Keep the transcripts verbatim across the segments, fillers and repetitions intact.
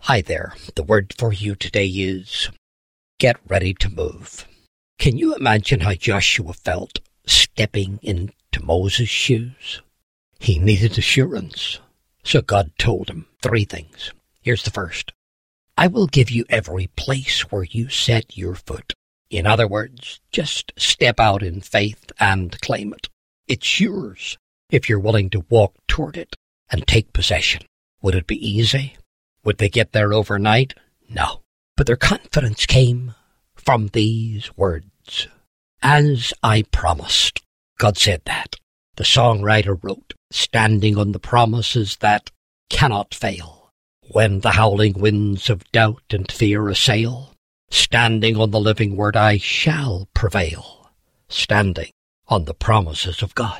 Hi there. The word for you today is get ready to move. Can you imagine how Joshua felt stepping into Moses' shoes? He needed assurance. So God told him three things. Here's the first. I will give you every place where you set your foot. In other words, just step out in faith and claim it. It's yours if you're willing to walk toward it and take possession. Would it be easy? Would they get there overnight? No. But their confidence came from these words. As I promised. God said that. The songwriter wrote, standing on the promises that cannot fail. When the howling winds of doubt and fear assail, standing on the living word I shall prevail. Standing on the promises of God.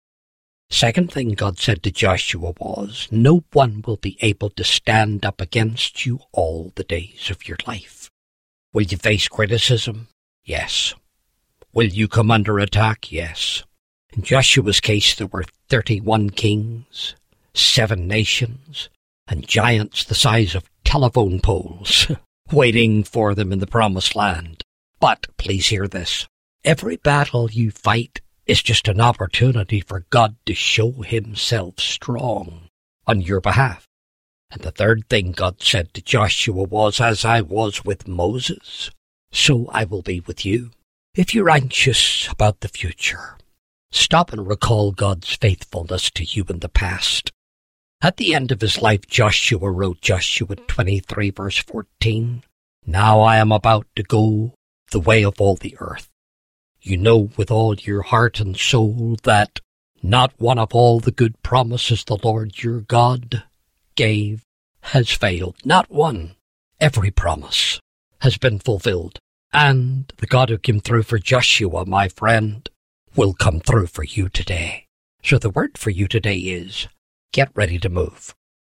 Second thing God said to Joshua was, no one will be able to stand up against you all the days of your life. Will you face criticism? Yes. Will you come under attack? Yes. In Joshua's case, there were thirty-one kings, seven nations, and giants the size of telephone poles waiting for them in the promised land. But please hear this. Every battle you fight is just an opportunity for God to show himself strong on your behalf. And the third thing God said to Joshua was, as I was with Moses, so I will be with you. If you're anxious about the future, stop and recall God's faithfulness to you in the past. At the end of his life, Joshua wrote Joshua twenty-three, verse fourteen, Now I am about to go the way of all the earth. You know with all your heart and soul that not one of all the good promises the Lord your God gave has failed. Not one. Every promise has been fulfilled. And the God who came through for Joshua, my friend, will come through for you today. So the word for you today is, get ready to move.